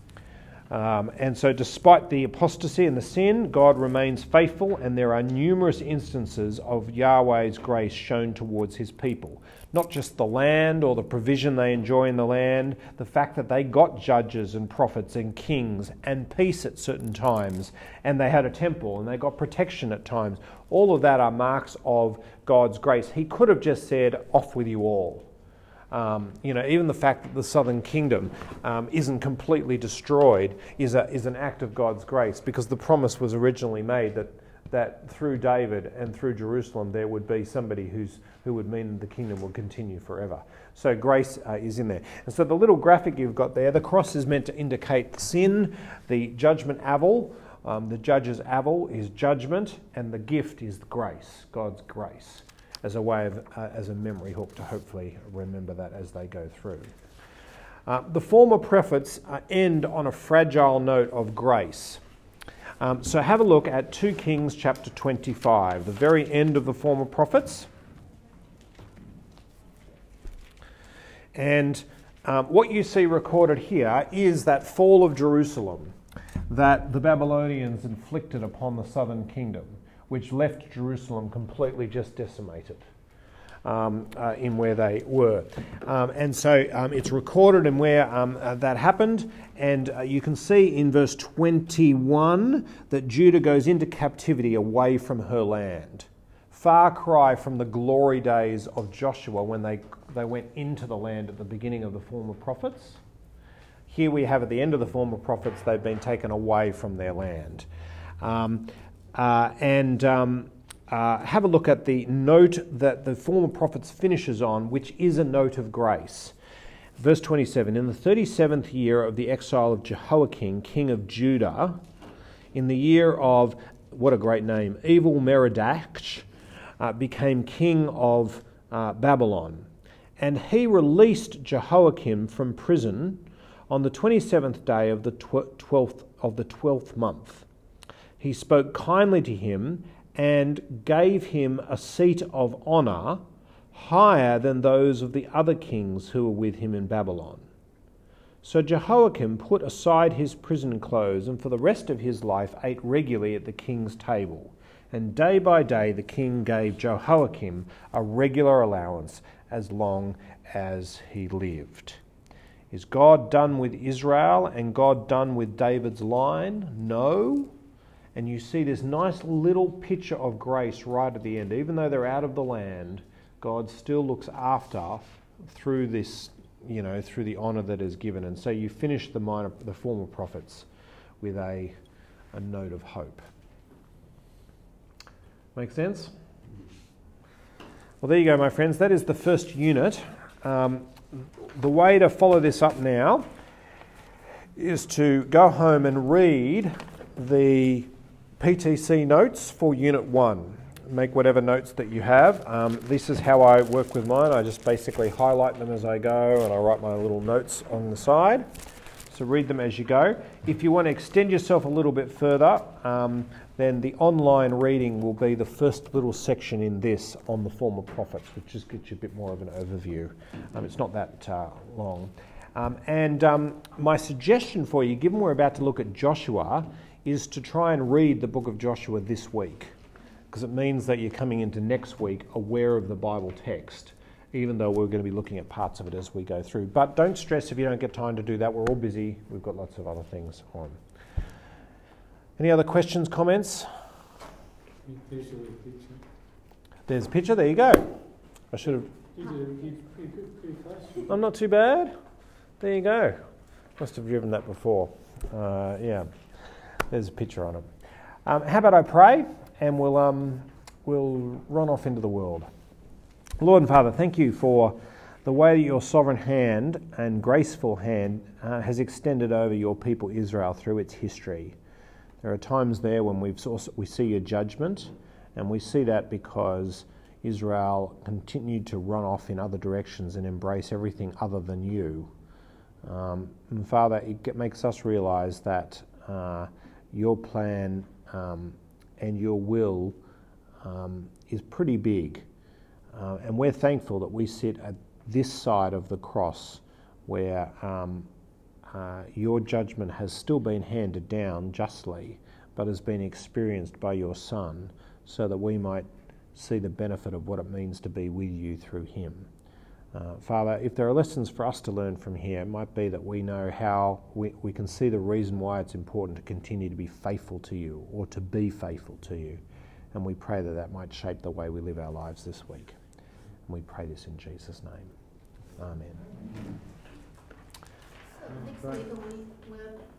And so despite the apostasy and the sin, God remains faithful, and there are numerous instances of Yahweh's grace shown towards his people. Not just the land or the provision they enjoy in the land, the fact that they got judges and prophets and kings and peace at certain times, and they had a temple and they got protection at times. All of that are marks of God's grace. He could have just said, off with you all. Even the fact that the southern kingdom isn't completely destroyed is an act of God's grace, because the promise was originally made that through David and through Jerusalem there would be somebody who would mean the kingdom will continue forever. So grace is in there. And so the little graphic you've got there, the cross is meant to indicate sin, the judgment avel, the judge's avel is judgment, and the gift is grace, God's grace, as a way of, as a memory hook to hopefully remember that as they go through. The former prophets end on a fragile note of grace. So have a look at 2 Kings chapter 25, the very end of the former prophets. And what you see recorded here is that fall of Jerusalem that the Babylonians inflicted upon the southern kingdom, which left Jerusalem completely just decimated in where they were. And so it's recorded in where that happened. And you can see in verse 21 that Judah goes into captivity away from her land. Far cry from the glory days of Joshua when they went into the land at the beginning of the former prophets. Here we have at the end of the former prophets, they've been taken away from their land. Have a look at the note that the former prophets finishes on, which is a note of grace. Verse 27, in the 37th year of the exile of Jehoiakim, king of Judah, in the year of, what a great name, Evil-Merodach, became king of Babylon. And he released Jehoiakim from prison on the 27th day of the 12th month. He spoke kindly to him and gave him a seat of honour higher than those of the other kings who were with him in Babylon. So Jehoiakim put aside his prison clothes and for the rest of his life ate regularly at the king's table. And day by day the king gave Jehoiakim a regular allowance as long as he lived. Is God done with Israel and God done with David's line? No. And you see this nice little picture of grace right at the end. Even though they're out of the land, God still looks after through this, through the honour that is given. And so you finish the former prophets with a note of hope. Make sense? Well, there you go, my friends. That is the first unit. The way to follow this up now is to go home and read the PTC notes for Unit 1. Make whatever notes that you have. This is how I work with mine. I just basically highlight them as I go and I write my little notes on the side. So read them as you go. If you want to extend yourself a little bit further, then the online reading will be the first little section in this on the former prophets, which just gives you a bit more of an overview. It's not that long. My suggestion for you, given we're about to look at Joshua, is to try and read the book of Joshua this week, because it means that you're coming into next week aware of the Bible text even though we're going to be looking at parts of it as we go through. But don't stress if you don't get time to do that. We're all busy. We've got lots of other things on. Any other questions, comments? There's a picture. There you go. I should have... I'm not too bad. There you go. Must have driven that before. Yeah. There's a picture on it. How about I pray and we'll run off into the world. Lord and Father, thank you for the way that your sovereign hand and graceful hand has extended over your people Israel through its history. There are times there when we see your judgment, and we see that because Israel continued to run off in other directions and embrace everything other than you. And Father, it makes us realise that your plan and your will is pretty big. And we're thankful that we sit at this side of the cross where your judgment has still been handed down justly, but has been experienced by your Son, so that we might see the benefit of what it means to be with you through him. Father, if there are lessons for us to learn from here, it might be that we know how we can see the reason why it's important to continue to be faithful to you, or to be faithful to you. And we pray that that might shape the way we live our lives this week. And we pray this in Jesus' name. Amen. So next week we will